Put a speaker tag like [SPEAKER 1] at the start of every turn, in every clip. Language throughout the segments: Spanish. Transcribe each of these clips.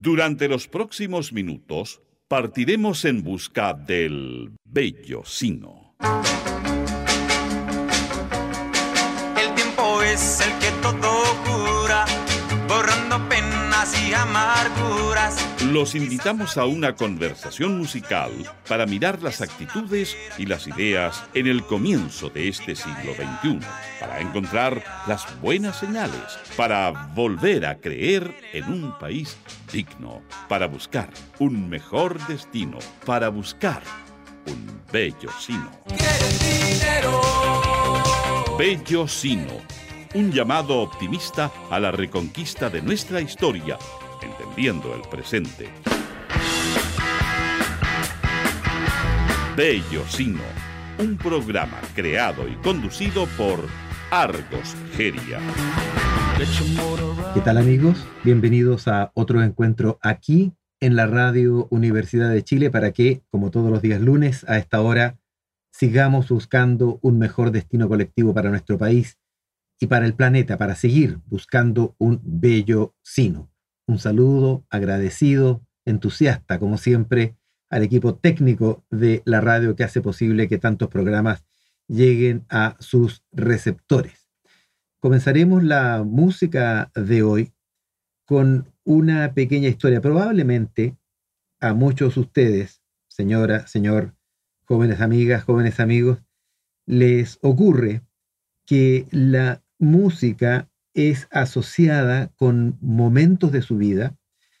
[SPEAKER 1] Durante los próximos minutos partiremos en busca del bello sino.
[SPEAKER 2] El tiempo es el que todo cura, borrando penas y amarguras.
[SPEAKER 1] Los invitamos a una conversación musical para mirar las actitudes y las ideas en el comienzo de este siglo XXI, para encontrar las buenas señales, para volver a creer en un país digno, para buscar un mejor destino, para buscar un bello sino. Bello sino, un llamado optimista a la reconquista de nuestra historia, entendiendo el presente. Bello sino, un programa creado y conducido por Argos Geria.
[SPEAKER 3] ¿Qué tal, amigos? Bienvenidos a otro encuentro aquí en la Radio Universidad de Chile para que, como todos los días lunes a esta hora, sigamos buscando un mejor destino colectivo para nuestro país y para el planeta, para seguir buscando un bello sino. Un saludo agradecido, entusiasta, como siempre, al equipo técnico de la radio que hace posible que tantos programas lleguen a sus receptores. Comenzaremos la música de hoy con una pequeña historia. Probablemente a muchos de ustedes, señora, señor, jóvenes amigas, jóvenes amigos, les ocurre que la música es asociada con momentos de su vida,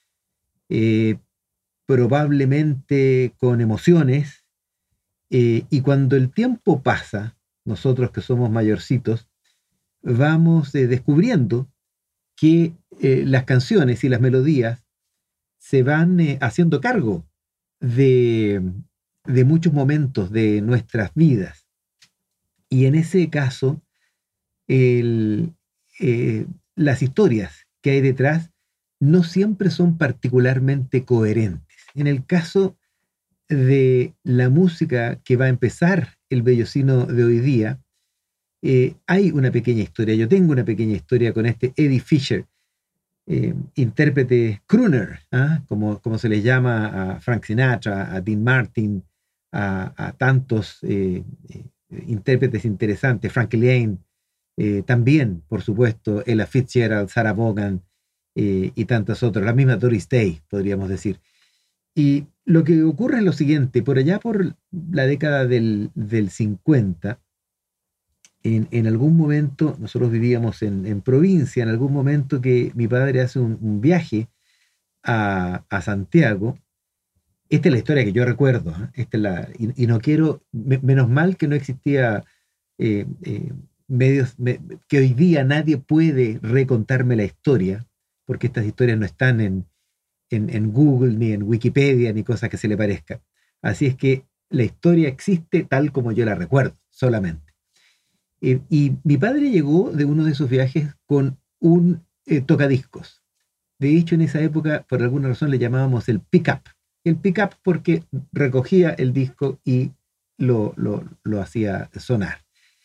[SPEAKER 3] probablemente con emociones, y cuando el tiempo pasa, nosotros que somos mayorcitos, vamos descubriendo que las canciones y las melodías se van haciendo cargo de muchos momentos de nuestras vidas. Y en ese caso, las historias que hay detrás no siempre son particularmente coherentes. En el caso de la música que va a empezar el bello sino de hoy día, hay una pequeña historia. Yo tengo una pequeña historia con este Eddie Fisher, intérprete crooner, como se le llama a Frank Sinatra, a Dean Martin, a tantos intérpretes interesantes, Frankie Lane, también, por supuesto, Ella Fitzgerald, Sarah Vaughan y tantas otras, la misma Doris Day, podríamos decir. Y lo que ocurre es lo siguiente: por allá por la década del 50, en algún momento, nosotros vivíamos en provincia, en algún momento que mi padre hace un viaje a Santiago. Esta es la historia que yo recuerdo, y no quiero, menos mal que no existía medios, que hoy día nadie puede recontarme la historia, porque estas historias no están en Google, ni en Wikipedia, ni cosas que se le parezca. Así es que la historia existe tal como yo la recuerdo, solamente. Y mi padre llegó de uno de esos viajes con un tocadiscos. De hecho, en esa época, por alguna razón, le llamábamos el pick-up. El pick-up porque recogía el disco y lo hacía sonar.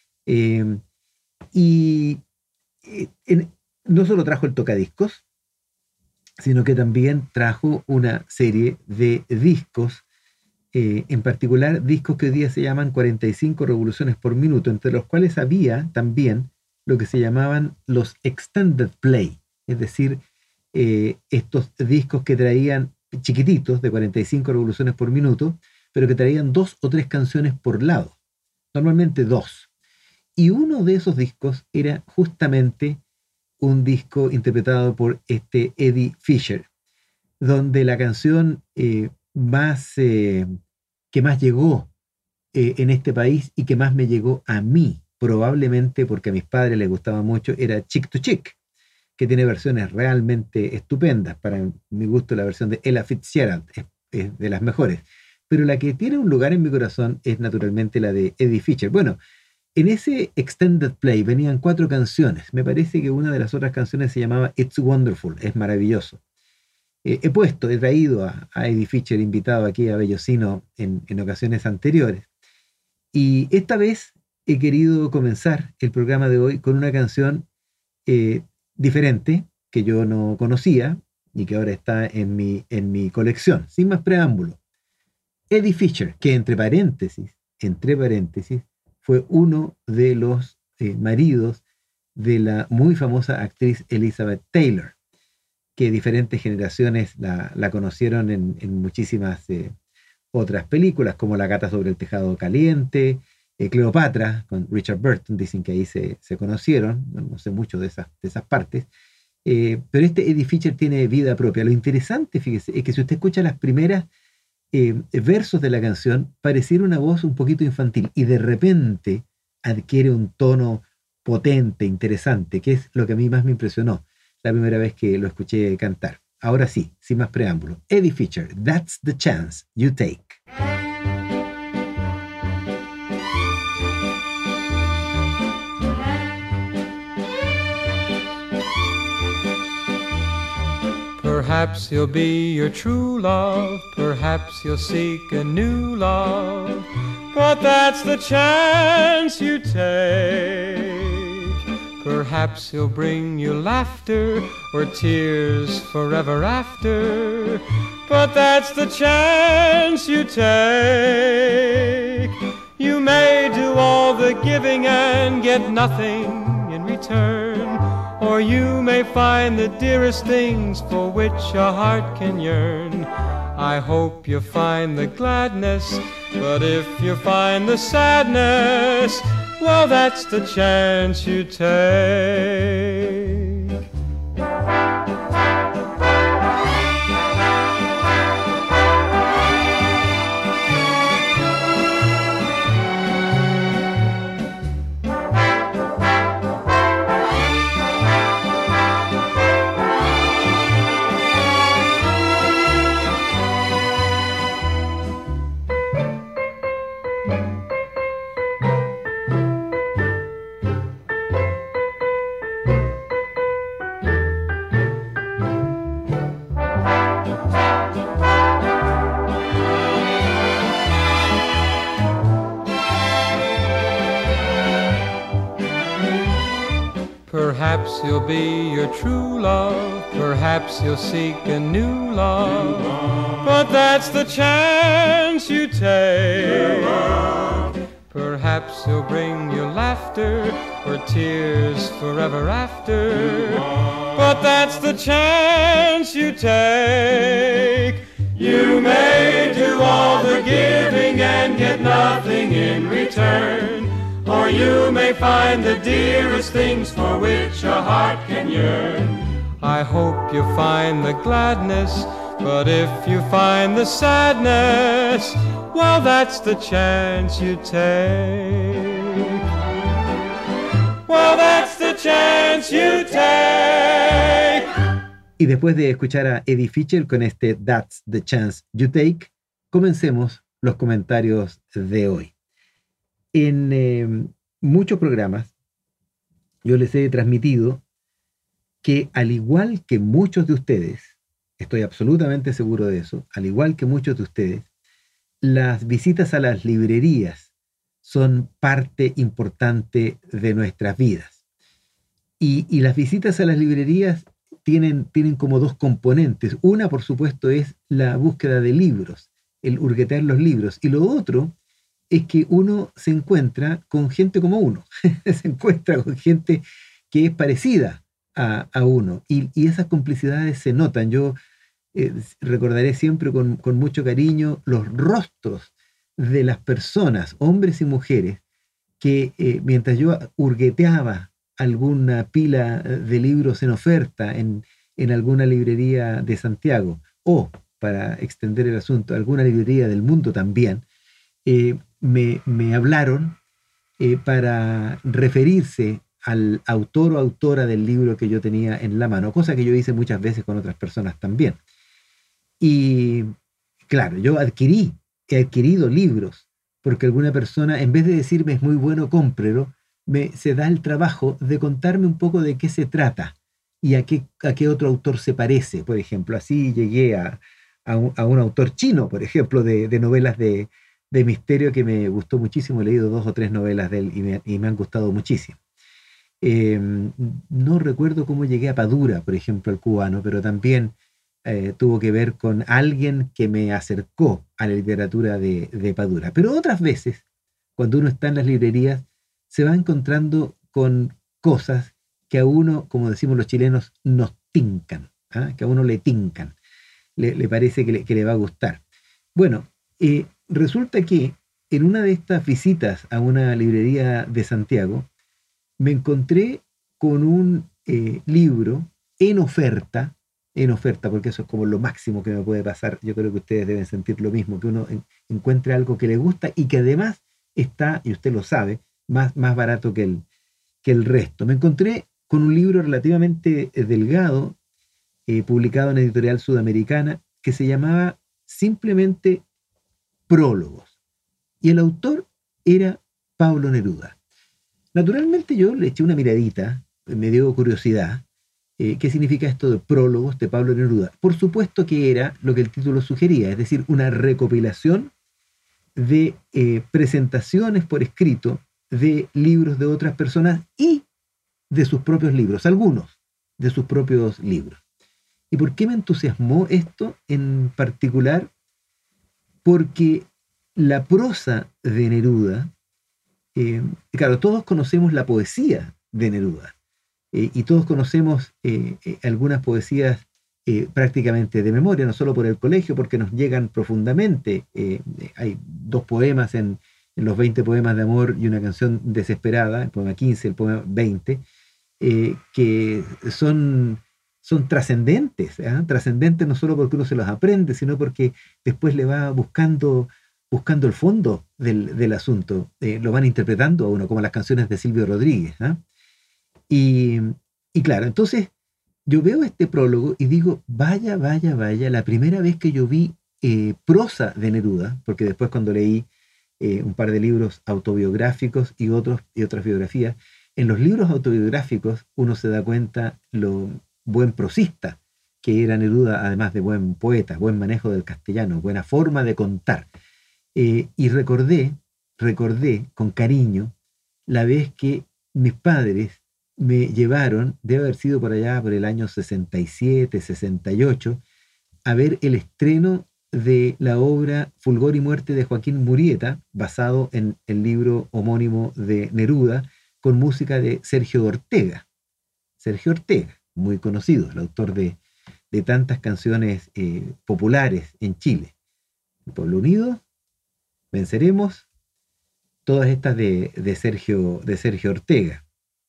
[SPEAKER 3] No solo trajo el tocadiscos, sino que también trajo una serie de discos, en particular discos que hoy día se llaman 45 revoluciones por minuto, entre los cuales había también lo que se llamaban los extended play, es decir, estos discos que traían chiquititos de 45 revoluciones por minuto, pero que traían 2 o 3 canciones por lado, normalmente 2. Y uno de esos discos era justamente un disco interpretado por Eddie Fisher, donde la canción que más llegó en este país y que más me llegó a mí, probablemente porque a mis padres les gustaba mucho, era Chick to Chick, que tiene versiones realmente estupendas. Para mi gusto, la versión de Ella Fitzgerald es de las mejores. Pero la que tiene un lugar en mi corazón es naturalmente la de Eddie Fisher. Bueno, en ese extended play venían 4 canciones. Me parece que una de las otras canciones se llamaba It's Wonderful, es maravilloso. He traído a Eddie Fisher invitado aquí a Bello Sino en ocasiones anteriores. Y esta vez he querido comenzar el programa de hoy con una canción diferente que yo no conocía y que ahora está en mi colección. Sin más preámbulo, Eddie Fisher, que entre paréntesis, fue uno de los maridos de la muy famosa actriz Elizabeth Taylor, que diferentes generaciones la conocieron en muchísimas otras películas, como La gata sobre el tejado caliente, Cleopatra, con Richard Burton, dicen que ahí se conocieron, no sé mucho de esas partes, pero este Eddie Fisher tiene vida propia. Lo interesante, fíjese, es que si usted escucha las primeras versos de la canción, pareciera una voz un poquito infantil, y de repente adquiere un tono potente, interesante, que es lo que a mí más me impresionó la primera vez que lo escuché cantar. Ahora sí, sin más preámbulo, Eddie Fisher, That's the Chance You Take.
[SPEAKER 4] Perhaps he'll be your true love, perhaps you'll seek a new love, but that's the chance you take. Perhaps he'll bring you laughter or tears forever after, but that's the chance you take. You may do all the giving and get nothing in return, or you may find the dearest things for which a heart can yearn. I hope you find the gladness, but if you find the sadness, well, that's the chance you take. Perhaps he'll be your true love, perhaps you'll seek a new love, but that's the chance you take. Perhaps he'll bring you laughter or tears forever after, but that's the chance you take. You may do all the giving and get nothing in return, or you may find the dearest things for which a heart can yearn. I hope you find the gladness, but if you find the sadness, well, that's the chance you take. Well, that's the chance you take.
[SPEAKER 3] Y después de escuchar a Eddie Fisher con este That's the Chance You Take, comencemos los comentarios de hoy. En muchos programas yo les he transmitido que, al igual que muchos de ustedes, estoy absolutamente seguro de eso, al igual que muchos de ustedes, las visitas a las librerías son parte importante de nuestras vidas. Y las visitas a las librerías tienen como dos componentes. Una, por supuesto, es la búsqueda de libros, el hurguetear los libros. Y lo otro es que uno se encuentra con gente como uno, se encuentra con gente que es parecida a uno, y esas complicidades se notan. Yo recordaré siempre con mucho cariño los rostros de las personas, hombres y mujeres, que mientras yo hurgueteaba alguna pila de libros en oferta en alguna librería de Santiago, o, para extender el asunto, alguna librería del mundo también, me hablaron para referirse al autor o autora del libro que yo tenía en la mano, cosa que yo hice muchas veces con otras personas también. Y claro, yo he adquirido libros, porque alguna persona, en vez de decirme es muy bueno, cómprelo, se da el trabajo de contarme un poco de qué se trata y a qué otro autor se parece. Por ejemplo, así llegué a un autor chino, por ejemplo, de novelas de misterio, que me gustó muchísimo. He leído 2 o 3 novelas de él y me han gustado muchísimo. No recuerdo cómo llegué a Padura, por ejemplo, al cubano, pero también tuvo que ver con alguien que me acercó a la literatura de Padura. Pero otras veces, cuando uno está en las librerías, se va encontrando con cosas que a uno, como decimos los chilenos, nos tincan, ¿ah? Que a uno le tincan, le parece que le va a gustar. Bueno, resulta que en una de estas visitas a una librería de Santiago, me encontré con un libro en oferta, porque eso es como lo máximo que me puede pasar. Yo creo que ustedes deben sentir lo mismo, que uno encuentre algo que le gusta y que además está, y usted lo sabe, más barato que el resto. Me encontré con un libro relativamente delgado, publicado en Editorial Sudamericana, que se llamaba simplemente Prólogos. Y el autor era Pablo Neruda. Naturalmente yo le eché una miradita, me dio curiosidad. ¿Qué significa esto de Prólogos de Pablo Neruda? Por supuesto que era lo que el título sugería, es decir, una recopilación de presentaciones por escrito de libros de otras personas y de sus propios libros, algunos de sus propios libros. ¿Y por qué me entusiasmó esto en particular? Porque la prosa de Neruda, claro, todos conocemos la poesía de Neruda, y todos conocemos algunas poesías prácticamente de memoria, no solo por el colegio, porque nos llegan profundamente. Hay 2 poemas en los 20 poemas de amor y una canción desesperada, el poema 15, el poema 20, que son trascendentes, trascendentes no solo porque uno se los aprende, sino porque después le va buscando el fondo del asunto, lo van interpretando a uno, como las canciones de Silvio Rodríguez. Y claro, entonces yo veo este prólogo y digo, vaya, la primera vez que yo vi prosa de Neruda, porque después cuando leí un par de libros autobiográficos y otras biografías, en los libros autobiográficos uno se da cuenta lo buen prosista que era Neruda, además de buen poeta, buen manejo del castellano, buena forma de contar. Y recordé con cariño la vez que mis padres me llevaron, debe haber sido por allá por el año 67, 68, a ver el estreno de la obra Fulgor y Muerte de Joaquín Murieta, basado en el libro homónimo de Neruda, con música de Sergio Ortega. Sergio Ortega, muy conocido, el autor de tantas canciones populares en Chile. El Pueblo Unido, Venceremos, todas estas de Sergio Ortega.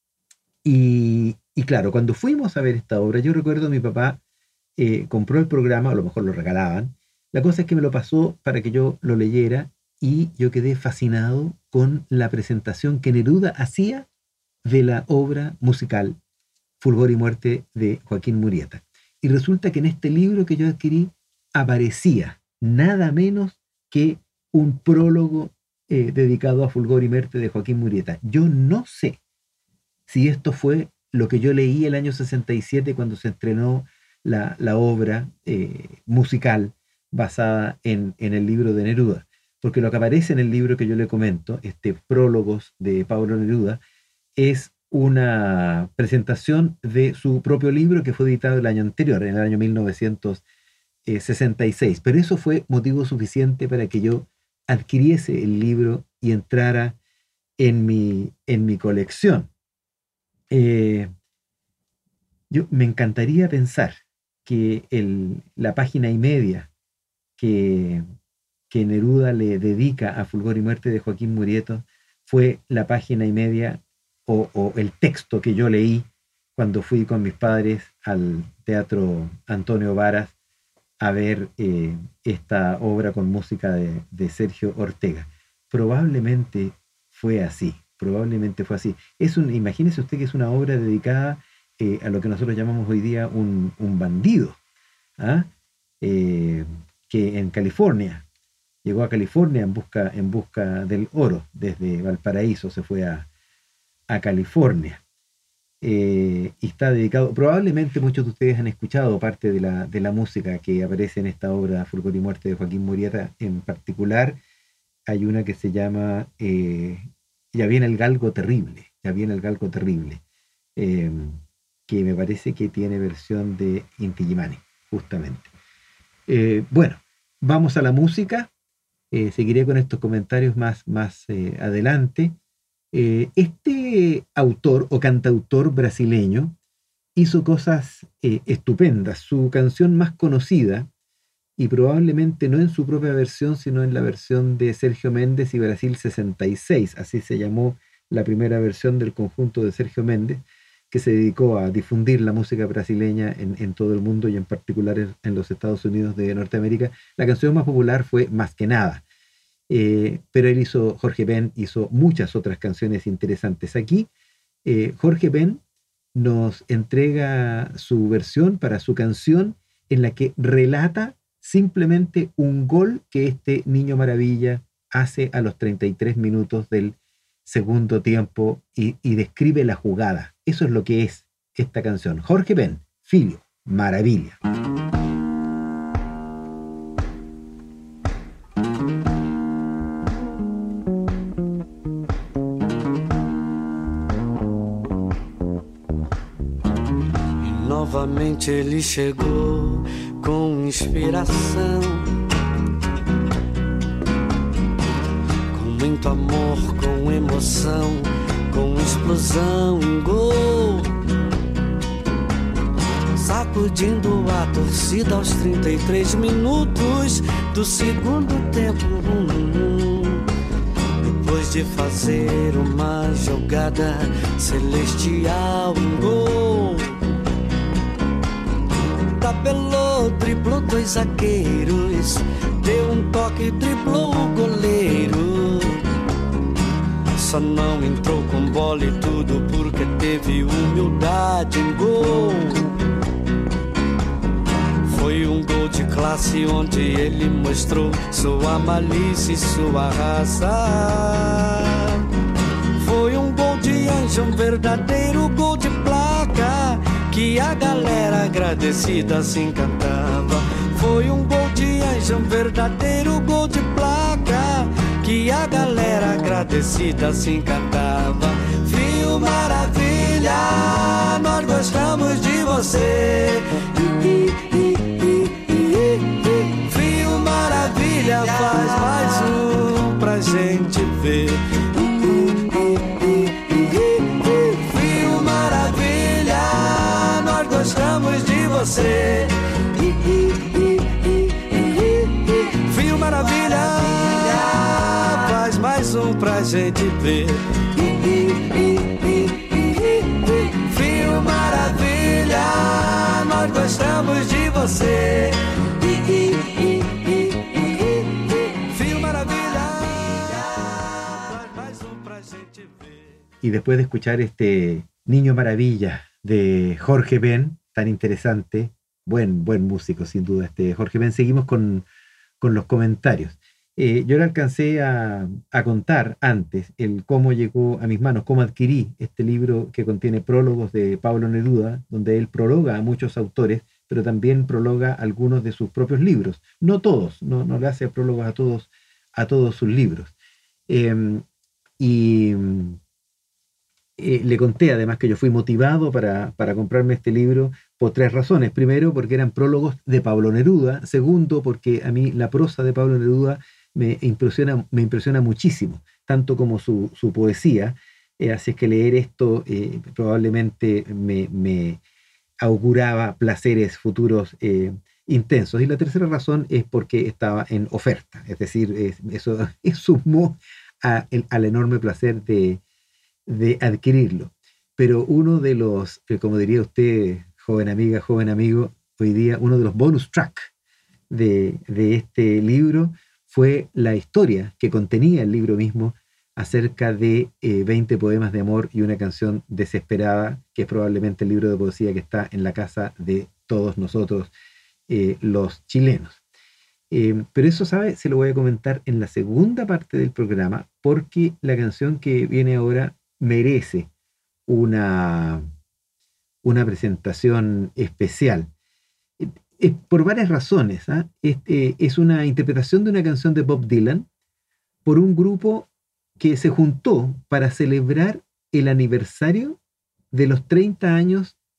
[SPEAKER 3] Y claro, cuando fuimos a ver esta obra, yo recuerdo a mi papá compró el programa, a lo mejor lo regalaban. La cosa es que me lo pasó para que yo lo leyera y yo quedé fascinado con la presentación que Neruda hacía de la obra musical Fulgor y Muerte de Joaquín Murieta. Y resulta que en este libro que yo adquirí aparecía nada menos que un prólogo dedicado a Fulgor y Muerte de Joaquín Murieta. Yo no sé si esto fue lo que yo leí el año 67 cuando se estrenó la obra musical basada en el libro de Neruda, porque lo que aparece en el libro que yo le comento, este Prólogos de Pablo Neruda, es una presentación de su propio libro que fue editado el año anterior, en el año 1966, pero eso fue motivo suficiente para que yo adquiriese el libro y entrara en mi colección. Me encantaría pensar que la página y media que Neruda le dedica a Fulgor y Muerte de Joaquín Murieta fue la página y media o el texto que yo leí cuando fui con mis padres al Teatro Antonio Varas a ver esta obra con música de Sergio Ortega. Probablemente fue así. Imagínese usted que es una obra dedicada a lo que nosotros llamamos hoy día un bandido, que en California, llegó a California en busca del oro, desde Valparaíso se fue a California, y está dedicado, probablemente muchos de ustedes han escuchado parte de la música que aparece en esta obra Fulgor y Muerte de Joaquín Murieta. En particular hay una que se llama Ya viene el galgo terrible, que me parece que tiene versión de Inti Illimani. justamente. Bueno, vamos a la música. Seguiré con estos comentarios más adelante. Este autor o cantautor brasileño hizo cosas estupendas. Su canción más conocida, y probablemente no en su propia versión, sino en la versión de Sergio Méndez y Brasil 66, así se llamó la primera versión del conjunto de Sergio Méndez, que se dedicó a difundir la música brasileña en todo el mundo y en particular en los Estados Unidos de Norteamérica. La canción más popular fue Más que Nada, pero Jorge Ben hizo muchas otras canciones interesantes. Aquí Jorge Ben nos entrega su versión para su canción en la que relata simplemente un gol que este niño maravilla hace a los 33 minutos del segundo tiempo y describe la jugada. Eso es lo que es esta canción. Jorge Ben, Filho, Maravilla.
[SPEAKER 5] E novamente ele chegou com inspiração, com muito amor, com emoção, com explosão em gol, sacudindo a torcida aos 33 minutos do segundo tempo. Depois de fazer uma jogada celestial em gol, tabelou, driblou 2 zagueiros, deu um toque, driblou o goleiro. Só não entrou com bola e tudo porque teve humildade em gol. Foi um gol de classe onde ele mostrou sua malícia e sua raça. Foi um gol de anjo, um verdadeiro gol de placa, que a galera agradecida se encantava. Foi um gol de anjo, um verdadeiro gol de placa, que a galera agradecida se encantava. Filho Maravilha, nós gostamos de você. Filho Maravilha, faz mais um pra gente ver. Filho Maravilha, nós gostamos de você. Filho Maravilha, faz mais um pra gente ver. Filho Maravilha, nós gostamos de você. Filho Maravilha, faz mais um pra gente ver.
[SPEAKER 3] Y después de escuchar este Niño Maravilla de Jorge Ben, tan interesante, buen músico sin duda este Jorge Ben, seguimos con los comentarios. Yo le alcancé a contar antes el cómo llegó a mis manos, cómo adquirí este libro que contiene prólogos de Pablo Neruda, donde él prologa a muchos autores, pero también prologa algunos de sus propios libros. No todos, no le hace prólogos a todos sus libros. Le conté además que yo fui motivado para comprarme este libro por 3 razones. Primero, porque eran prólogos de Pablo Neruda. Segundo, porque a mí la prosa de Pablo Neruda me impresiona muchísimo, tanto como su poesía. Así es que leer esto probablemente me auguraba placeres futuros intensos. Y la tercera razón es porque estaba en oferta. Es decir, eso sumó al enorme placer de adquirirlo. Pero uno de los, como diría usted, joven amiga, joven amigo, hoy día uno de los bonus track de este libro fue la historia que contenía el libro mismo acerca de 20 poemas de amor y una canción desesperada, que es probablemente el libro de poesía que está en la casa de todos nosotros, los chilenos. Pero eso, ¿sabe? Se lo voy a comentar en la segunda parte del programa, porque la canción que viene ahora merece una presentación especial. Por varias razones. Es una interpretación de una canción de Bob Dylan por un grupo que se juntó para celebrar el aniversario de los 30 años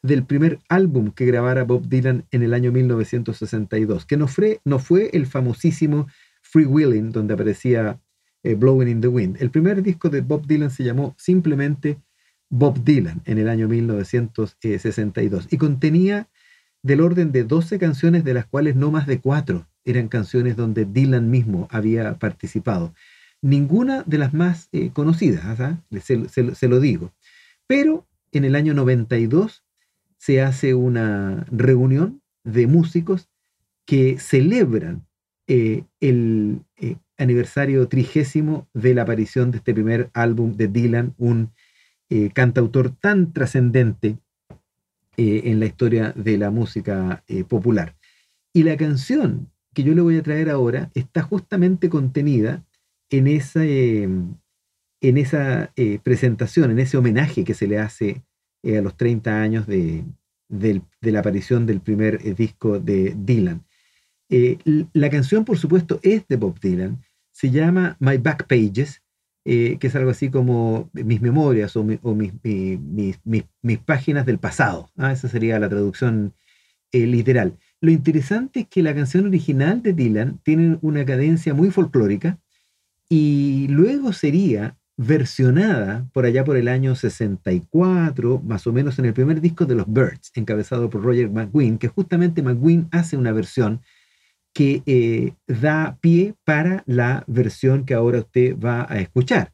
[SPEAKER 3] del primer álbum que grabara Bob Dylan en el año 1962, que no fue el famosísimo Freewheeling, donde aparecía Blowing in the Wind. El primer disco de Bob Dylan se llamó simplemente Bob Dylan en el año 1962 y contenía del orden de 12 canciones, de las cuales no más de 4 eran canciones donde Dylan mismo había participado. Ninguna de las más conocidas, se lo digo. Pero en el año 92 se hace una reunión de músicos que celebran el aniversario 30 de la aparición de este primer álbum de Dylan, un cantautor tan trascendente en la historia de la música popular. Y la canción que yo le voy a traer ahora está justamente contenida en esa presentación, en ese homenaje que se le hace a los 30 años de la aparición del primer disco de Dylan. La canción, por supuesto, es de Bob Dylan, se llama My Back Pages, que es algo así como mis memorias o mis páginas del pasado. Esa sería la traducción literal. Lo interesante es que la canción original de Dylan tiene una cadencia muy folclórica y luego sería versionada por allá por el año 64, más o menos en el primer disco de los Byrds, encabezado por Roger McGuinn, que justamente McGuinn hace una versión que da pie para la versión que ahora usted va a escuchar.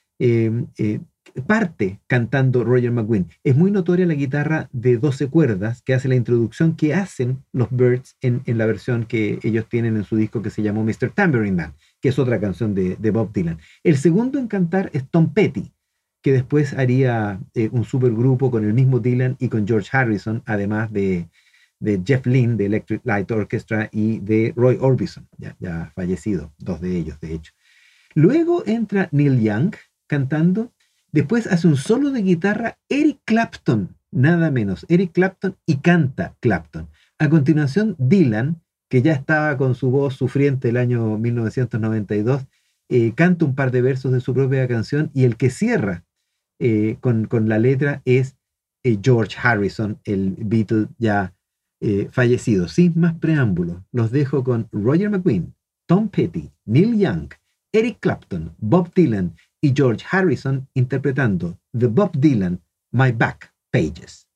[SPEAKER 3] Parte cantando Roger McGuinn. Es muy notoria la guitarra de 12 cuerdas que hace la introducción que hacen los Byrds en la versión que ellos tienen en su disco que se llamó Mr. Tambourine Man, que es otra canción de Bob Dylan. El segundo en cantar es Tom Petty, que después haría un supergrupo con el mismo Dylan y con George Harrison, además de Jeff Lynne de Electric Light Orchestra y de Roy Orbison, ya fallecido, 2 de ellos de hecho. Luego entra Neil Young cantando, después hace un solo de guitarra Eric Clapton, nada menos, Eric Clapton, y canta Clapton. A continuación Dylan, que ya estaba con su voz sufriente el año 1992, canta un par de versos de su propia canción y el que cierra con la letra es George Harrison, el Beatle ya fallecido. Sin más preámbulos, los dejo con Roger McGuinn, Tom Petty, Neil Young, Eric Clapton, Bob Dylan y George Harrison interpretando The Bob Dylan My Back Pages.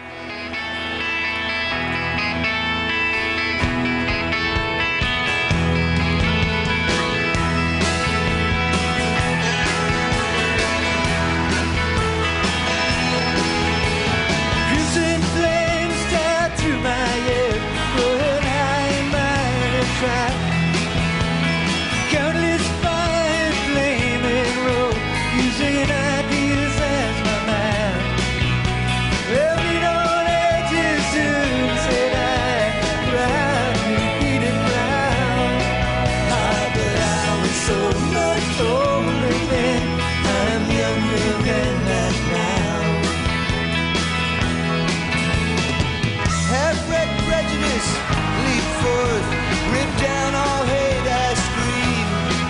[SPEAKER 6] Countless fire flaming road, using ideas as my mind. Well, on edges soon said I, round and beating round. But I was so much older then, I'm younger than that now. Half-bred prejudice leap forth, rip down all hate, I scream.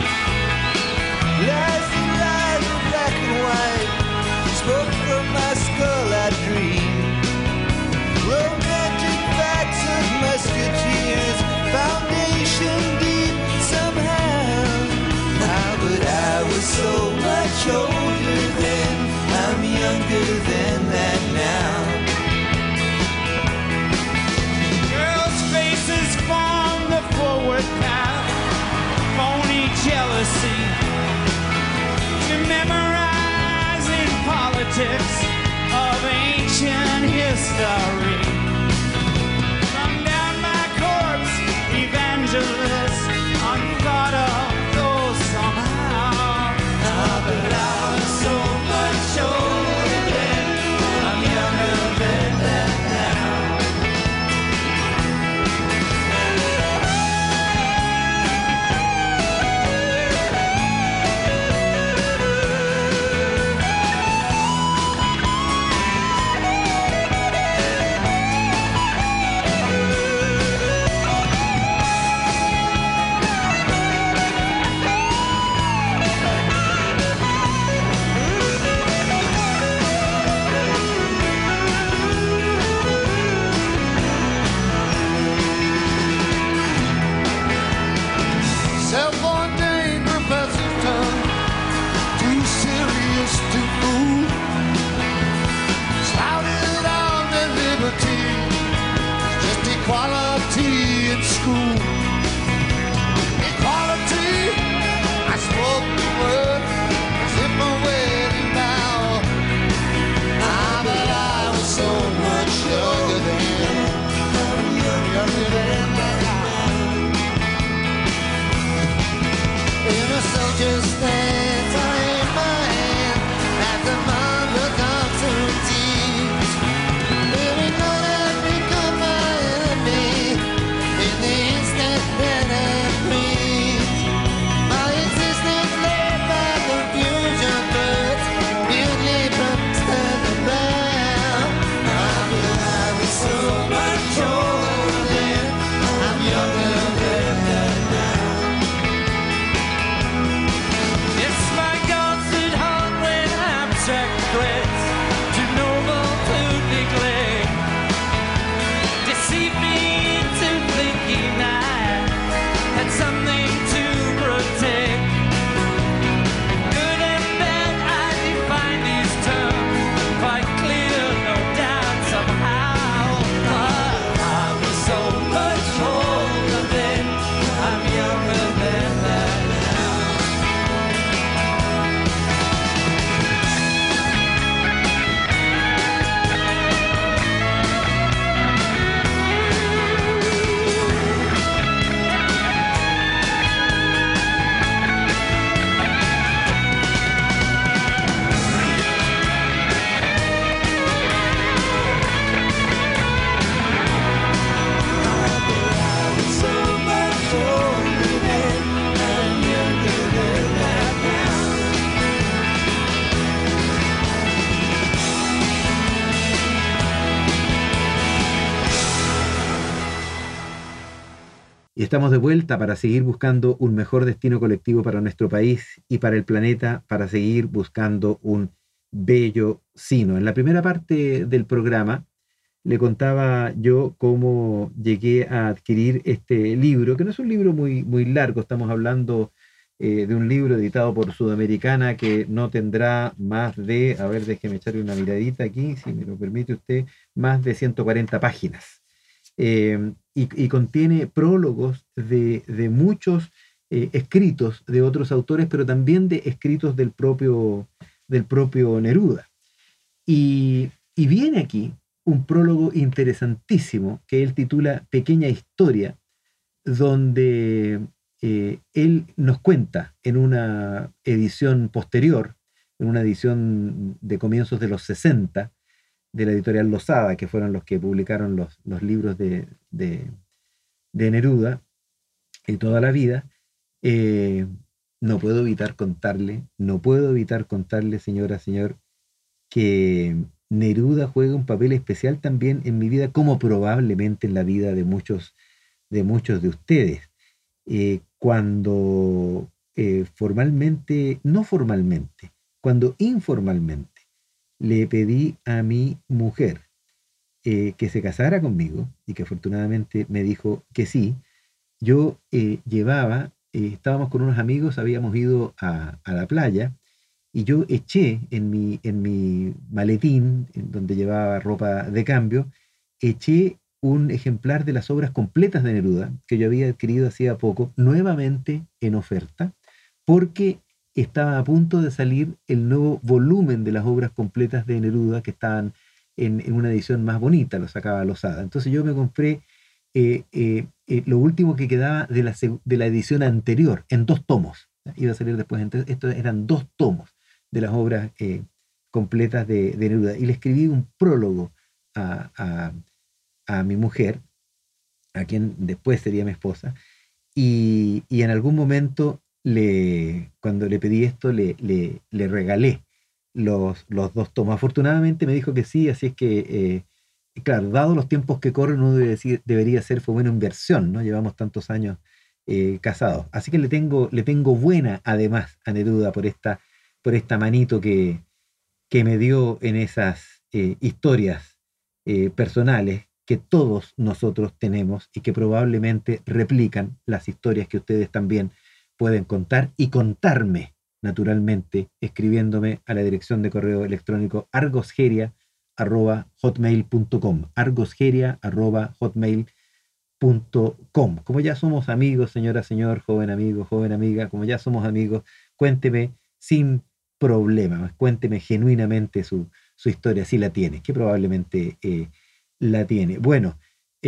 [SPEAKER 6] Lies and lies are black and white, smoke from my skull I dream. Romantic facts of musketeers, foundation deep somehow. But I was so much older then, I'm younger than that now. From the forward path, phony jealousy, to memorizing politics of ancient history. Run down my corpse, evangelists, unthought of those somehow. But I was so much older then, I'm younger than that now. self-ordained professor's tongue, too serious to fool. Shouted out that liberty is just equality in school. Equality, I spoke the word as if my wedding vow. Ah, but I was so much younger then, younger than now. In a soldier's stance, I aim my hand at the mother concertines. Living on has become my enemy in the instant that I breathe. My existence led by confusion birds, mutely from stand about. I was so much older then, I'm younger than that now. It's my constant hungry abstract threats, too noble to neglect. Deceive me into thinking I had something to protect. Good and bad, I define these terms quite clear, no doubt somehow. But I was so much older then, I'm younger than that now.
[SPEAKER 3] Y estamos de vuelta para seguir buscando un mejor destino colectivo para nuestro país y para el planeta, para seguir buscando un bello sino. En la primera parte del programa le contaba yo cómo llegué a adquirir este libro, que no es un libro muy largo, estamos hablando de un libro editado por Sudamericana que no tendrá más de, a ver, déjeme echarle una miradita aquí, si me lo permite usted, más de 140 páginas. Y contiene prólogos de muchos escritos de otros autores, pero también de escritos del propio Neruda. Y viene aquí un prólogo interesantísimo que él titula Pequeña Historia, donde él nos cuenta en una edición posterior, en una edición de comienzos de los 60, de la editorial Losada, que fueron los que publicaron los libros de Neruda toda la vida. No puedo evitar contarle, señora, señor, que Neruda juega un papel especial también en mi vida, como probablemente en la vida de muchos de ustedes. Cuando cuando informalmente le pedí a mi mujer que se casara conmigo, y que afortunadamente me dijo que sí, yo estábamos con unos amigos, habíamos ido a la playa, y yo eché en mi maletín, en donde llevaba ropa de cambio, eché un ejemplar de las obras completas de Neruda, que yo había adquirido hacía poco, nuevamente en oferta, porque estaba a punto de salir el nuevo volumen de las obras completas de Neruda, que estaban en una edición más bonita, lo sacaba Losada. Entonces yo me compré lo último que quedaba de la edición anterior, en 2 tomos. Iba a salir después, entonces estos eran 2 tomos de las obras completas de Neruda. Y le escribí un prólogo a mi mujer, a quien después sería mi esposa, y en algún momento, cuando le pedí esto, le regalé los 2 tomos. Afortunadamente me dijo que sí, así es que, claro, dado los tiempos que corren, uno debería hacer fue buena inversión, ¿no? Llevamos tantos años casados. Así que le tengo buena, además, a Neruda por esta manito que me dio en esas historias personales que todos nosotros tenemos y que probablemente replican las historias que ustedes también pueden contar y contarme, naturalmente, escribiéndome a la dirección de correo electrónico argosgeria@hotmail.com, argosgeria@hotmail.com. Como ya somos amigos, señora, señor, joven amigo, joven amiga, como ya somos amigos, cuénteme sin problema, cuénteme genuinamente su historia, si la tiene, que probablemente la tiene. Bueno,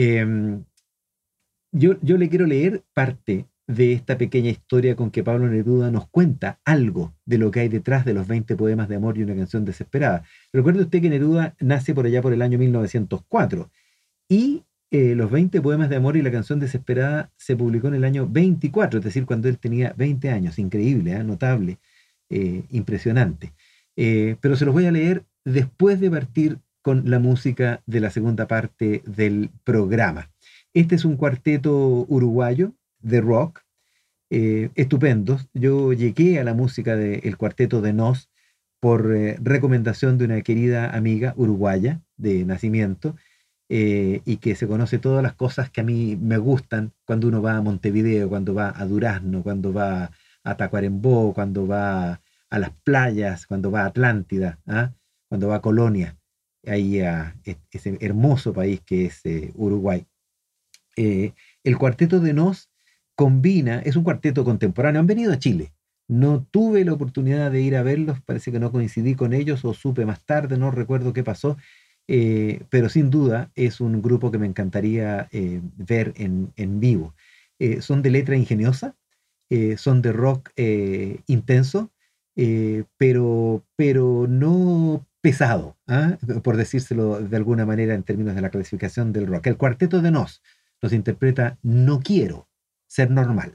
[SPEAKER 3] yo le quiero leer parte de esta pequeña historia con que Pablo Neruda nos cuenta algo de lo que hay detrás de los 20 poemas de amor y una canción desesperada. Recuerde usted que Neruda nace por allá por el año 1904 y los 20 poemas de amor y la canción desesperada se publicó en el año 24, es decir, cuando él tenía 20 años. Increíble, notable, impresionante. Pero se los voy a leer después de partir con la música de la segunda parte del programa. Este es un cuarteto uruguayo de rock, estupendos. Yo llegué a la música del cuarteto de Nos por recomendación de una querida amiga uruguaya de nacimiento, y que se conoce todas las cosas que a mí me gustan cuando uno va a Montevideo, cuando va a Durazno, cuando va a Tacuarembó, cuando va a las playas, cuando va a Atlántida, cuando va a Colonia, ahí a ese hermoso país que es Uruguay. El cuarteto de Nos combina, es un cuarteto contemporáneo, han venido a Chile. No tuve la oportunidad de ir a verlos, parece que no coincidí con ellos o supe más tarde, no recuerdo qué pasó, pero sin duda es un grupo que me encantaría ver en vivo. Son de letra ingeniosa, son de rock intenso, pero no pesado, por decírselo de alguna manera en términos de la clasificación del rock. El cuarteto de Nos nos interpreta No quiero ser normal.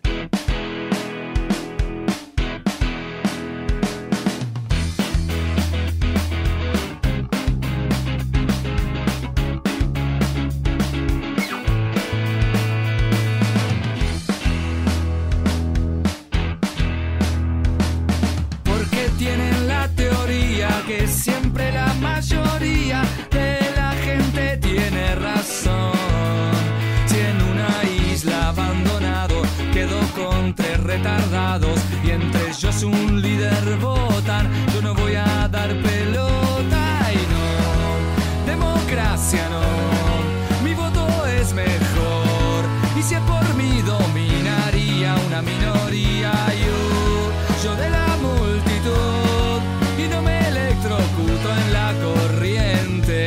[SPEAKER 5] Porque tienen la teoría que siempre la mayoría de la gente tiene razón. Si en una isla abandonado quedó con 3 retardados y entre ellos un líder votan, yo no voy a dar pelota y no, democracia no, mi voto es mejor y si es por mí dominaría una minoría yo de la multitud y no me electrocuto en la corriente.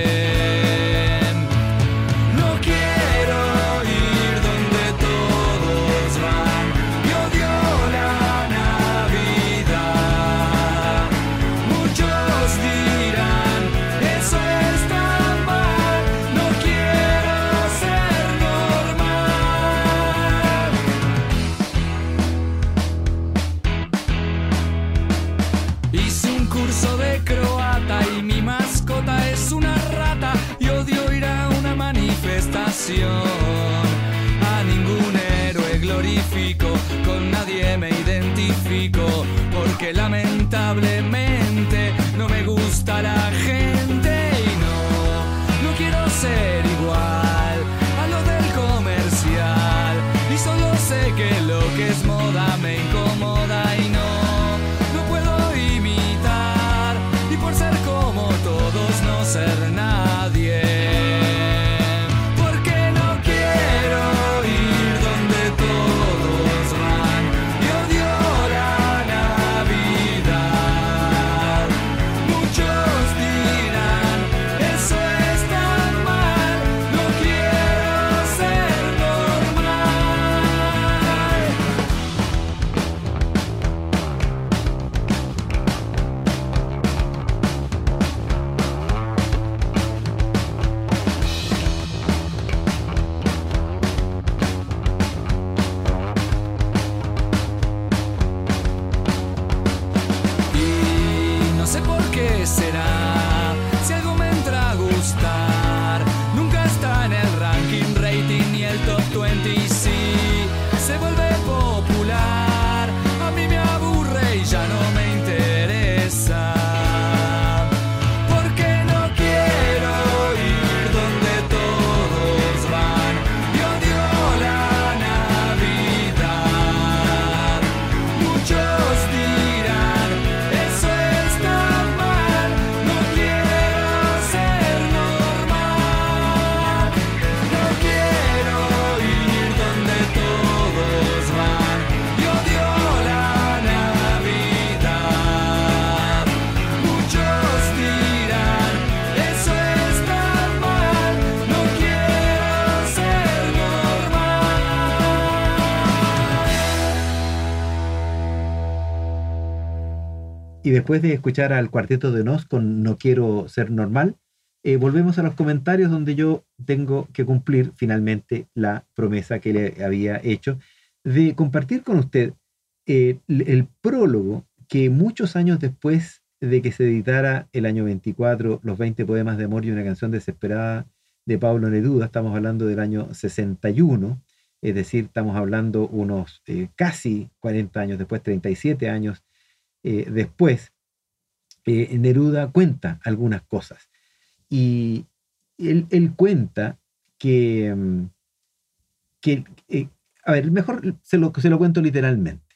[SPEAKER 5] No quiero ir donde todos van y odio la Navidad. Muchos dirán, eso está mal, no quiero ser normal. Hice un curso de croata y mi mascota es una rata y odio ir a una manifestación. A ningún héroe glorifico, con nadie me identifico, porque lamentablemente no me gusta la gente y no quiero ser igual a lo del comercial y solo sé que lo que es moda me incomoda y no puedo imitar y por ser como todos no ser nadie. Porque no quiero ir donde todos van y odio la Navidad. Muchos dirán, eso está mal, no quiero ser normal.
[SPEAKER 3] Y después de escuchar al Cuarteto de Nos con No Quiero Ser Normal, volvemos a los comentarios donde yo tengo que cumplir finalmente la promesa que le había hecho de compartir con usted el prólogo que muchos años después de que se editara el año 24, los 20 poemas de amor y una canción desesperada de Pablo Neruda, estamos hablando del año 61, es decir, estamos hablando unos casi 40 años después, 37 años después, Neruda cuenta algunas cosas. Y él cuenta que a ver, mejor se lo cuento literalmente.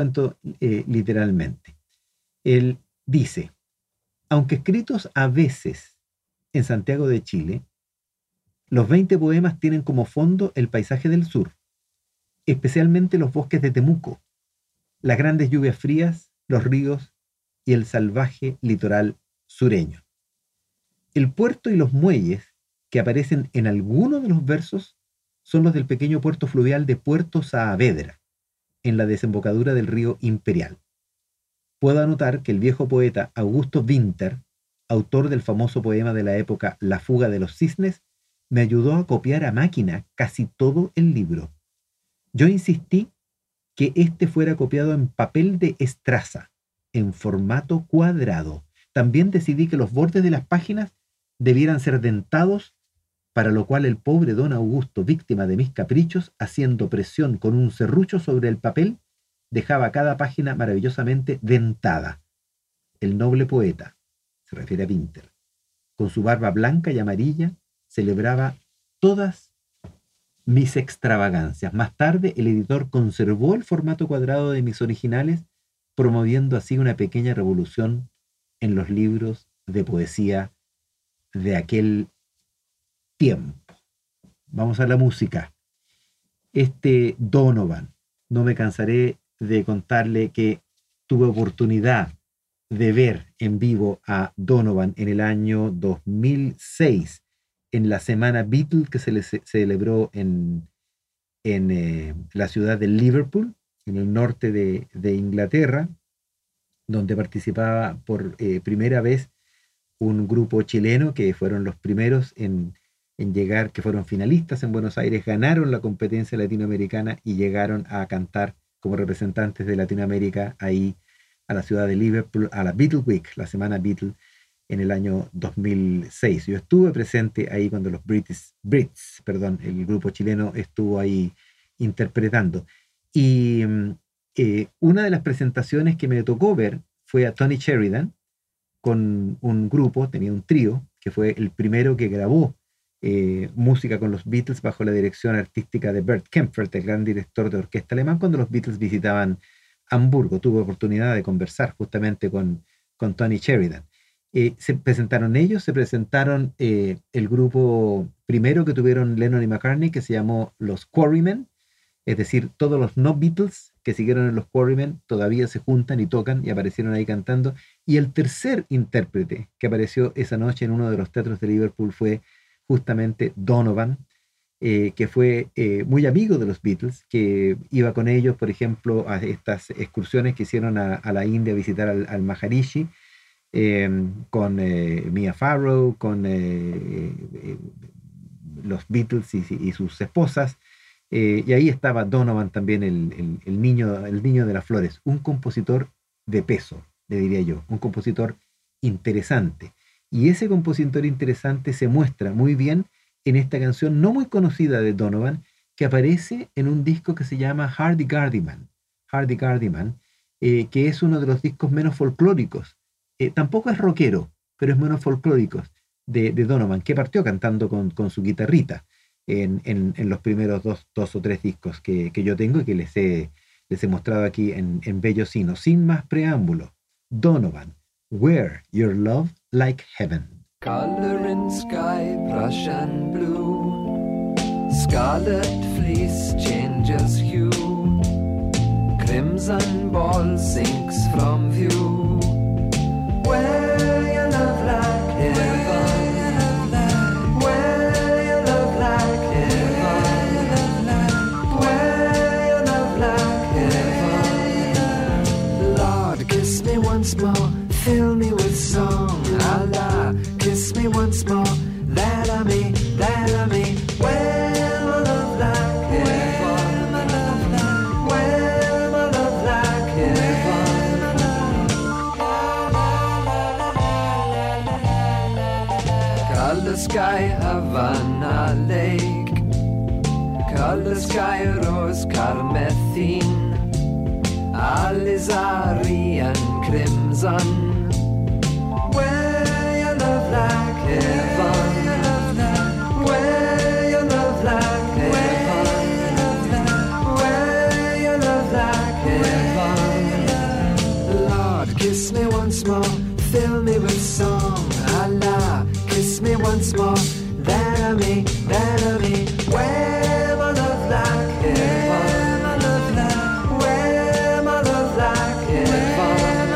[SPEAKER 3] Él dice: aunque escritos a veces en Santiago de Chile, los 20 poemas tienen como fondo el paisaje del sur, especialmente los bosques de Temuco, las grandes lluvias frías, los ríos y el salvaje litoral sureño. El puerto y los muelles que aparecen en algunos de los versos son los del pequeño puerto fluvial de Puerto Saavedra, en la desembocadura del río Imperial. Puedo anotar que el viejo poeta Augusto Winter, autor del famoso poema de la época La fuga de los cisnes, me ayudó a copiar a máquina casi todo el libro. Yo insistí que este fuera copiado en papel de estraza, en formato cuadrado. También decidí que los bordes de las páginas debieran ser dentados, para lo cual el pobre don Augusto, víctima de mis caprichos, haciendo presión con un serrucho sobre el papel, dejaba cada página maravillosamente dentada. El noble poeta, se refiere a Winter, con su barba blanca y amarilla, celebraba todas mis extravagancias. Más tarde, el editor conservó el formato cuadrado de mis originales, promoviendo así una pequeña revolución en los libros de poesía de aquel tiempo. Vamos a la música. Donovan, no me cansaré de contarle que tuve oportunidad de ver en vivo a Donovan en el año 2006, en la semana Beatles que se celebró en la ciudad de Liverpool, en el norte de Inglaterra, donde participaba por primera vez un grupo chileno que fueron los primeros en llegar, que fueron finalistas en Buenos Aires, ganaron la competencia latinoamericana y llegaron a cantar como representantes de Latinoamérica ahí a la ciudad de Liverpool, a la Beatle Week, la semana Beatle, en el año 2006. Yo estuve presente ahí cuando los Brits, el grupo chileno estuvo ahí interpretando. Y una de las presentaciones que me tocó ver fue a Tony Sheridan con un grupo, tenía un trío, que fue el primero que grabó música con los Beatles bajo la dirección artística de Bert Kaempfert, el gran director de orquesta alemán, cuando los Beatles visitaban Hamburgo. Tuve oportunidad de conversar justamente con Tony Sheridan. Se presentaron ellos, se presentaron el grupo primero que tuvieron Lennon y McCartney, que se llamó los Quarrymen, es decir, todos los no Beatles que siguieron en los Quarrymen todavía se juntan y tocan y aparecieron ahí cantando. Y el tercer intérprete que apareció esa noche en uno de los teatros de Liverpool fue justamente Donovan, que fue muy amigo de los Beatles, que iba con ellos, por ejemplo, a estas excursiones que hicieron a la India a visitar al Maharishi, con Mia Farrow, con los Beatles y sus esposas, y ahí estaba Donovan también, el niño de las flores, un compositor de peso, le diría yo, un compositor interesante. Y ese compositor interesante se muestra muy bien en esta canción no muy conocida de Donovan, que aparece en un disco que se llama Hardy-Gardyman, que es uno de los discos menos folclóricos. Tampoco es rockero, pero es menos folclórico de Donovan, que partió cantando con su guitarrita en los primeros dos o tres discos que yo tengo y que les he mostrado aquí en Bello Sino. Sin más preámbulo, Donovan, Wear Your Love Like Heaven.
[SPEAKER 7] Color in sky, Prussian blue, scarlet fleece changes hue, crimson ball sinks from view. Wear your love like heaven, wear your love like heaven, wear your love like heaven. Lord, kiss me once more, fill me with song. Allah, kiss me once more, that I may, well, my love like heaven, well, my love like heaven. Color sky, Havana Lake, color sky, rose carmethine, alizarian crimson, where your love like heaven, where your love like heaven, where your love like heaven. Lord, kiss me once more, fill me with song. Allah, kiss me once more, that I may, where my love like heaven, where my love like heaven.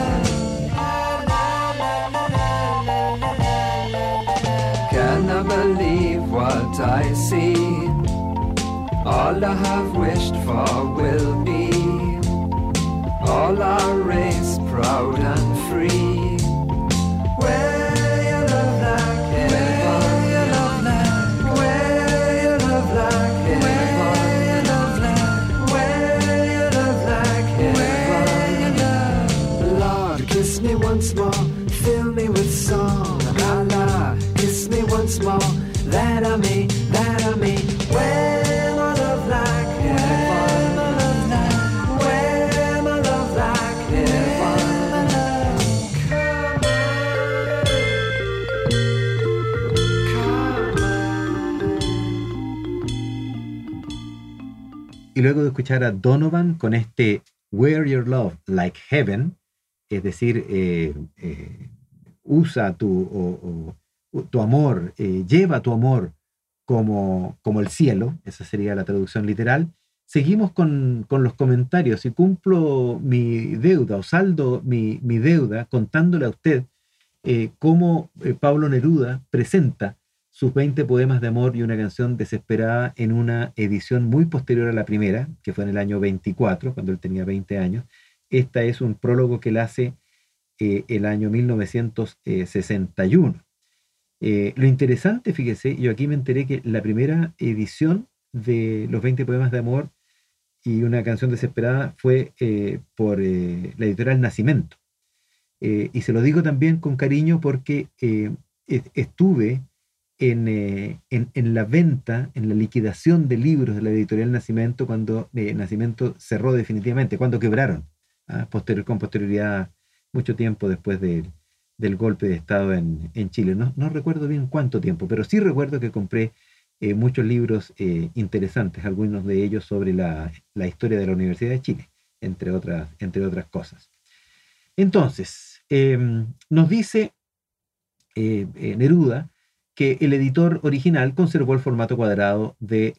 [SPEAKER 7] Can I believe what I see? All I have wished for will be, all our race proud and free. Where your love like heaven, where your love like heaven, where your love like heaven. Lord, kiss me once more, fill me with song. Allah, kiss me once more, that I may, where my love like heaven, where my love like heaven.
[SPEAKER 3] Y luego de escuchar a Donovan con este Wear Your Love Like Heaven, es decir, usa tu amor, lleva tu amor como el cielo, esa sería la traducción literal. Seguimos con los comentarios y cumplo mi deuda o saldo mi deuda contándole a usted cómo Pablo Neruda presenta sus 20 poemas de amor y una canción desesperada en una edición muy posterior a la primera, que fue en el año 24, cuando él tenía 20 años. Esta es un prólogo que él hace el año 1961. Lo interesante, fíjese, yo aquí me enteré que la primera edición de los 20 poemas de amor y una canción desesperada fue por la editorial Nacimiento. Y se lo digo también con cariño porque estuve en la venta, en la liquidación de libros de la editorial Nacimiento cuando Nacimiento cerró definitivamente, cuando quebraron, con posterioridad, mucho tiempo después del golpe de Estado en Chile. No recuerdo bien cuánto tiempo, pero sí recuerdo que compré muchos libros interesantes, algunos de ellos sobre la historia de la Universidad de Chile, entre otras cosas. Entonces, nos dice Neruda que el editor original conservó el formato cuadrado del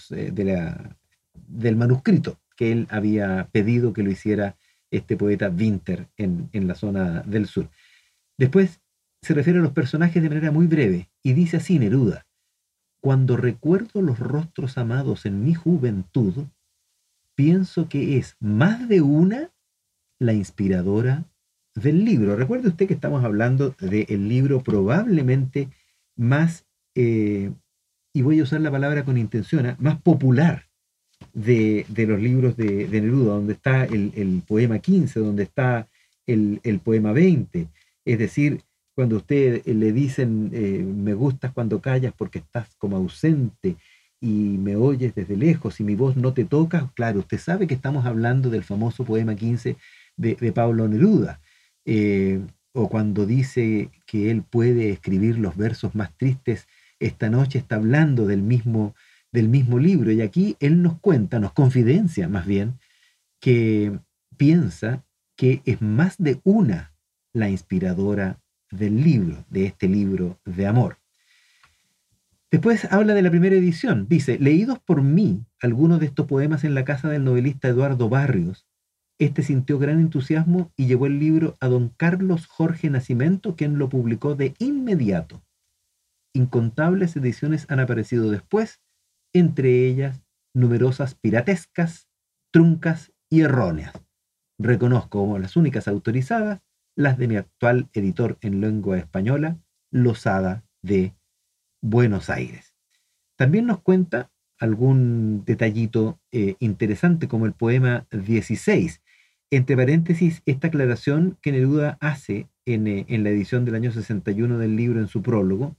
[SPEAKER 3] manuscrito que él había pedido que lo hiciera este poeta Winter en la zona del sur. Después se refiere a los personajes de manera muy breve y dice así Neruda: cuando recuerdo los rostros amados en mi juventud, pienso que es más de una la inspiradora del libro. Recuerde usted que estamos hablando del libro probablemente más, y voy a usar la palabra con intención, más popular de los libros de Neruda, donde está el poema 15, donde está el poema 20. Es decir, cuando usted le dicen me gustas cuando callas porque estás como ausente y me oyes desde lejos y mi voz no te toca, claro, usted sabe que estamos hablando del famoso poema 15 de Pablo Neruda. O cuando dice que él puede escribir los versos más tristes, esta noche está hablando del mismo libro. Y aquí él nos cuenta, nos confidencia más bien, que piensa que es más de una la inspiradora del libro, de este libro de amor. Después habla de la primera edición. Dice: leídos por mí algunos de estos poemas en la casa del novelista Eduardo Barrios, este sintió gran entusiasmo y llevó el libro a don Carlos Jorge Nacimiento, quien lo publicó de inmediato. Incontables ediciones han aparecido después, entre ellas numerosas piratescas, truncas y erróneas. Reconozco como las únicas autorizadas las de mi actual editor en lengua española, Losada de Buenos Aires. También nos cuenta algún detallito interesante, como el poema 16. Entre paréntesis, esta aclaración que Neruda hace en la edición del año 61 del libro, en su prólogo,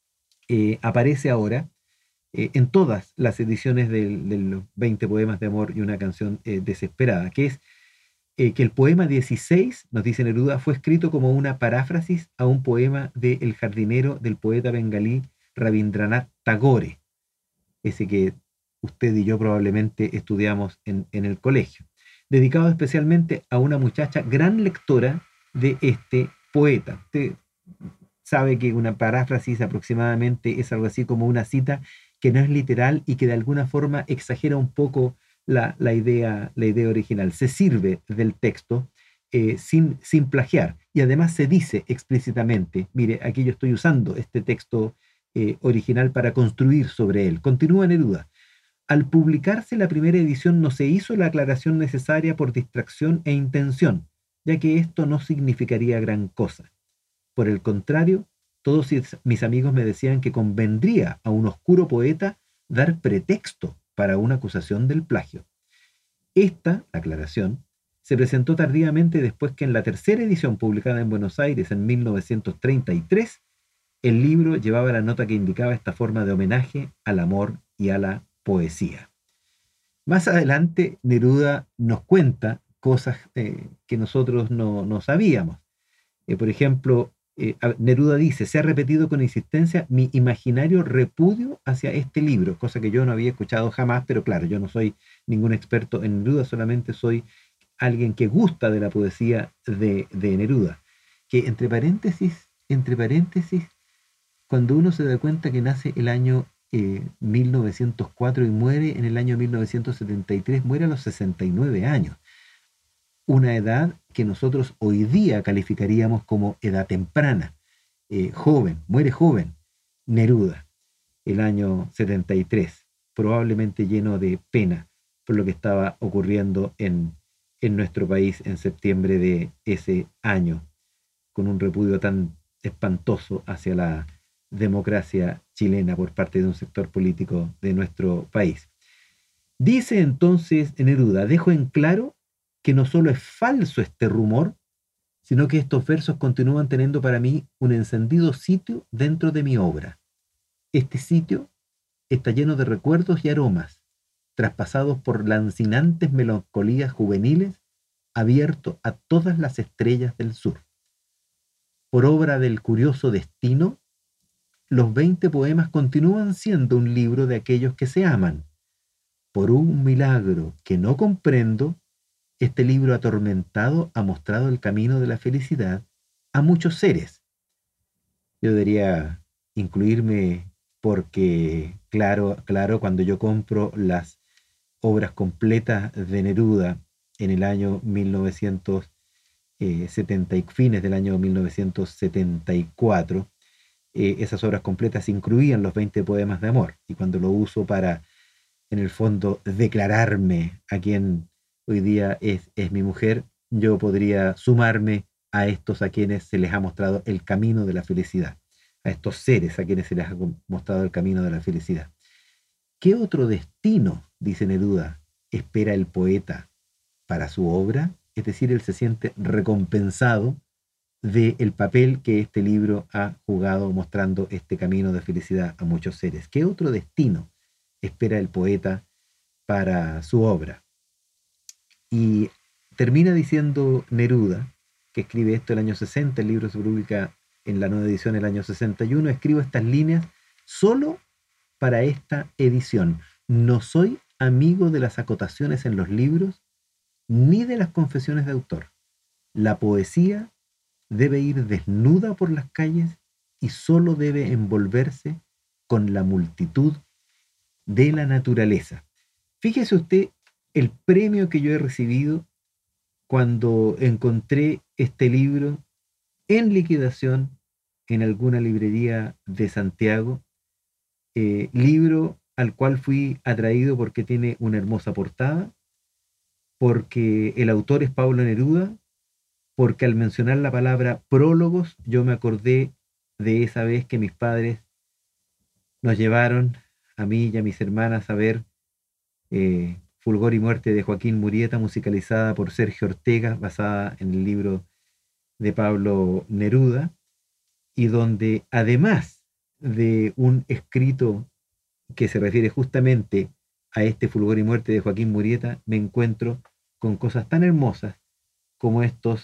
[SPEAKER 3] aparece ahora en todas las ediciones de los 20 poemas de amor y una canción desesperada, que es que el poema 16, nos dice Neruda, fue escrito como una paráfrasis a un poema de El jardinero del poeta bengalí Rabindranath Tagore, ese que usted y yo probablemente estudiamos en el colegio, dedicado especialmente a una muchacha gran lectora de este poeta. Usted sabe que una paráfrasis aproximadamente es algo así como una cita que no es literal y que de alguna forma exagera un poco la idea original. Se sirve del texto sin plagiar, y además se dice explícitamente, mire, aquí yo estoy usando este texto original para construir sobre él. Continúa Neruda. Al publicarse la primera edición no se hizo la aclaración necesaria por distracción e intención, ya que esto no significaría gran cosa. Por el contrario, todos mis amigos me decían que convendría a un oscuro poeta dar pretexto para una acusación del plagio. Esta aclaración se presentó tardíamente después que en la tercera edición publicada en Buenos Aires en 1933, el libro llevaba la nota que indicaba esta forma de homenaje al amor y a la poesía. Más adelante, Neruda nos cuenta cosas que nosotros no sabíamos. Por ejemplo, Neruda dice: se ha repetido con insistencia mi imaginario repudio hacia este libro, cosa que yo no había escuchado jamás, pero claro, yo no soy ningún experto en Neruda, solamente soy alguien que gusta de la poesía de Neruda, que entre paréntesis, cuando uno se da cuenta que nace el año 1904 y muere en el año 1973, muere a los 69 años. Una edad que nosotros hoy día calificaríamos como edad temprana, joven, muere joven. Neruda, el año 73, probablemente lleno de pena por lo que estaba ocurriendo en nuestro país en septiembre de ese año, con un repudio tan espantoso hacia la democracia chilena por parte de un sector político de nuestro país. Dice entonces Neruda: dejo en claro que no solo es falso este rumor, sino que estos versos continúan teniendo para mí un encendido sitio dentro de mi obra. Este sitio está lleno de recuerdos y aromas, traspasados por lancinantes melancolías juveniles, abierto a todas las estrellas del sur. Por obra del curioso destino, los 20 poemas continúan siendo un libro de aquellos que se aman. Por un milagro que no comprendo, este libro atormentado ha mostrado el camino de la felicidad a muchos seres. Yo debería incluirme porque, claro, cuando yo compro las obras completas de Neruda en el año 1970, fines del año 1974, esas obras completas incluían los 20 poemas de amor. Y cuando lo uso para, en el fondo, declararme a quien hoy día es mi mujer, yo podría sumarme a estos a quienes se les ha mostrado el camino de la felicidad, a estos seres a quienes se les ha mostrado el camino de la felicidad. ¿Qué otro destino, dice Neruda, espera el poeta para su obra? Es decir, él se siente recompensado del papel que este libro ha jugado mostrando este camino de felicidad a muchos seres. ¿Qué otro destino espera el poeta para su obra? Y termina diciendo Neruda, que escribe esto el año 60, el libro se publica en la nueva edición el año 61, escribo estas líneas solo para esta edición. No soy amigo de las acotaciones en los libros, ni de las confesiones de autor. La poesía debe ir desnuda por las calles y solo debe envolverse con la multitud de la naturaleza. Fíjese usted el premio que yo he recibido cuando encontré este libro en liquidación en alguna librería de Santiago, libro al cual fui atraído porque tiene una hermosa portada, porque el autor es Pablo Neruda, porque al mencionar la palabra prólogos, yo me acordé de esa vez que mis padres nos llevaron, a mí y a mis hermanas, a ver Fulgor y Muerte de Joaquín Murieta, musicalizada por Sergio Ortega, basada en el libro de Pablo Neruda, y donde además de un escrito que se refiere justamente a este Fulgor y Muerte de Joaquín Murieta, me encuentro con cosas tan hermosas como estas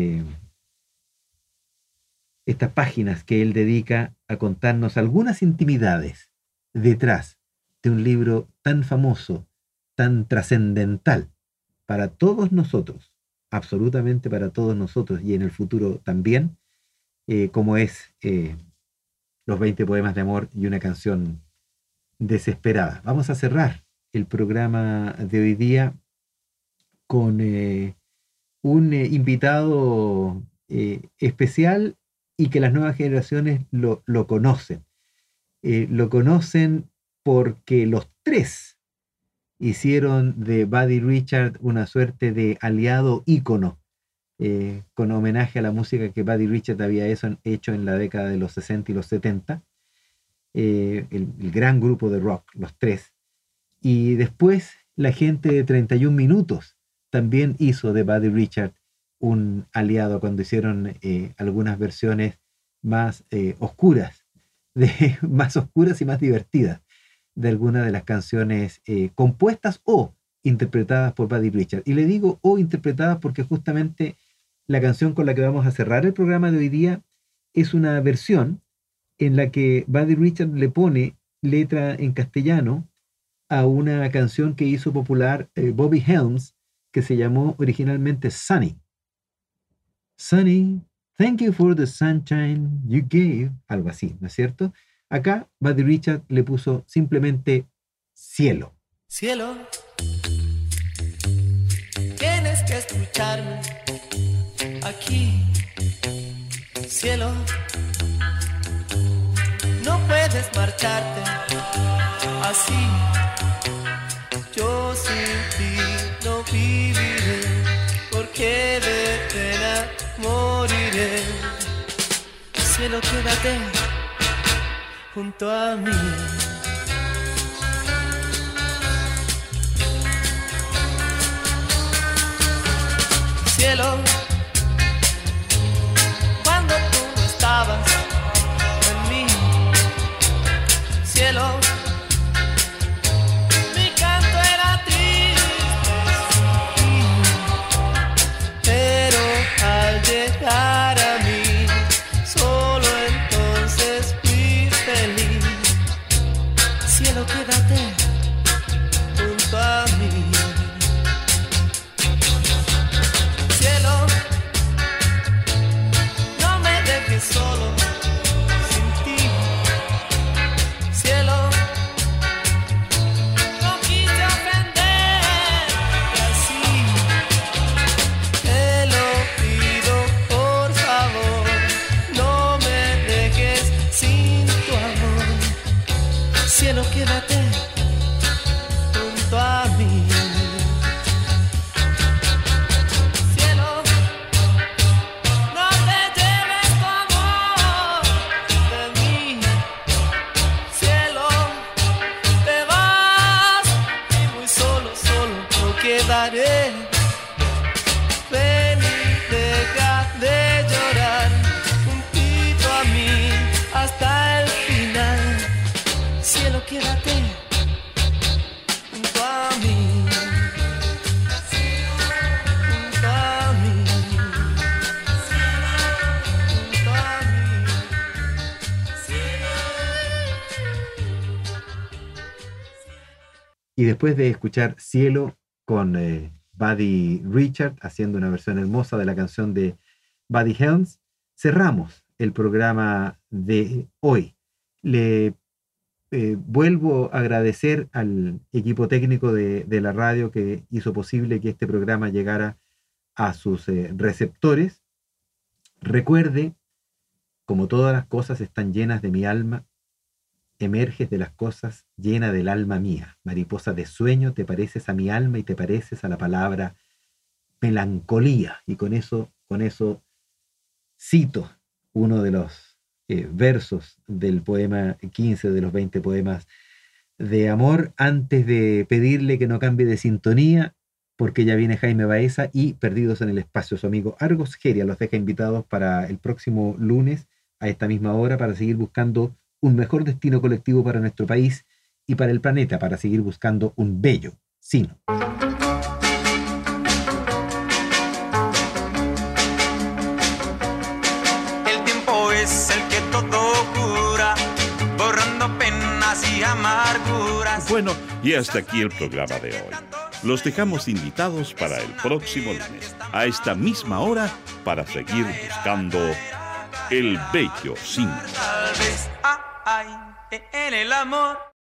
[SPEAKER 3] páginas que él dedica a contarnos algunas intimidades detrás de un libro tan famoso, tan trascendental para todos nosotros, absolutamente para todos nosotros y en el futuro también, como es Los 20 poemas de amor y una canción desesperada. Vamos a cerrar el programa de hoy día con un invitado especial y que las nuevas generaciones lo conocen. Lo conocen porque los tres hicieron de Buddy Richard una suerte de aliado ícono, con homenaje a la música que Buddy Richard había hecho en la década de los 60 y los 70. El gran grupo de rock, los tres. Y después la gente de 31 Minutos también hizo de Buddy Richard un aliado cuando hicieron algunas versiones más oscuras, más oscuras y más divertidas de algunas de las canciones compuestas o interpretadas por Buddy Richard. Y le digo o interpretadas porque justamente la canción con la que vamos a cerrar el programa de hoy día es una versión en la que Buddy Richard le pone letra en castellano a una canción que hizo popular Bobby Helms, que se llamó originalmente Sunny. Sunny, thank you for the sunshine you gave. Algo así, ¿no es cierto? Acá Buddy Richard le puso simplemente cielo.
[SPEAKER 5] Cielo, tienes que escucharme aquí. Cielo, no puedes marcharte así. Yo sin ti no viviré, porque de pena moriré. Cielo, quédate junto a mí. Cielo, cuando tú no estabas en mí. Cielo, mi canto era triste, sí, pero al llegar a mí, solo entonces fui feliz. Cielo, quédate junto a mí. Cielo, no me dejes solo sin ti. Cielo, no quise ofender así. Te lo pido, por favor, no me dejes sin tu amor. Cielo, quédate junto a mí. Cielo, no te lleves tu amor de mí. Cielo, te vas y muy solo, solo no quedaré. Ven y deja de llorar juntito a mí hasta el final. Cielo, quédate junto a mí. Junto a mí. Junto a mí.
[SPEAKER 3] Y después de escuchar Cielo con Buddy Richard haciendo una versión hermosa de la canción de Buddy Helms, cerramos el programa de hoy. Le vuelvo a agradecer al equipo técnico de la radio que hizo posible que este programa llegara a sus receptores. Recuerde, como todas las cosas están llenas de mi alma, emerges de las cosas llena del alma mía. Mariposa de sueño, te pareces a mi alma y te pareces a la palabra melancolía. Y con eso Con eso cito uno de los versos del poema 15 de los 20 poemas de amor, antes de pedirle que no cambie de sintonía, porque ya viene Jaime Baeza y Perdidos en el Espacio. Su amigo Argos Geria los deja invitados para el próximo lunes a esta misma hora para seguir buscando un mejor destino colectivo para nuestro país y para el planeta, para seguir buscando un bello sino.
[SPEAKER 2] El tiempo es el que todo cura, borrando penas y amarguras.
[SPEAKER 1] Bueno, y hasta aquí el programa de hoy. Los dejamos invitados para el próximo lunes, a esta misma hora, para seguir buscando el bello sino.
[SPEAKER 2] Tal vez hay en el amor